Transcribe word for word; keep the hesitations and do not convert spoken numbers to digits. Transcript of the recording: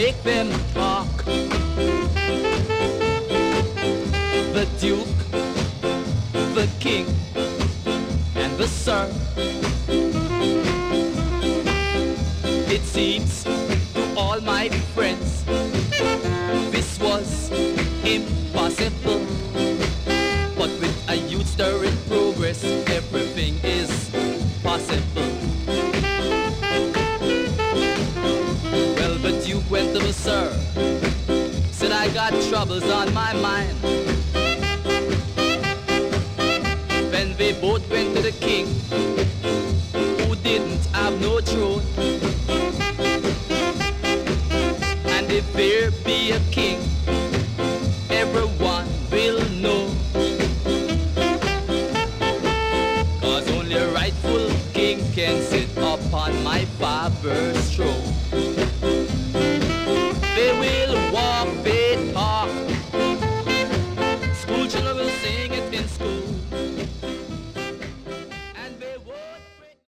make them talk. The Duke, the King, and the Sir. It seems to all my friends this was impossible, but with a youth stirring progress, everything is possible. Well, the Duke went to the Sir, said I got troubles on my mind. Then they both went to the King, who didn't have no throne. And if there be a king, everyone will know, 'cause only a rightful king can sit upon my father's